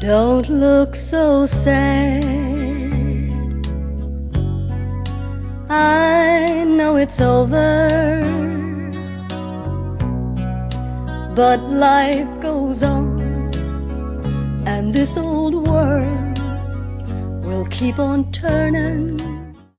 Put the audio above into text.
Don't look so sad. I know it's over, but life goes on, and this old world will keep on turning.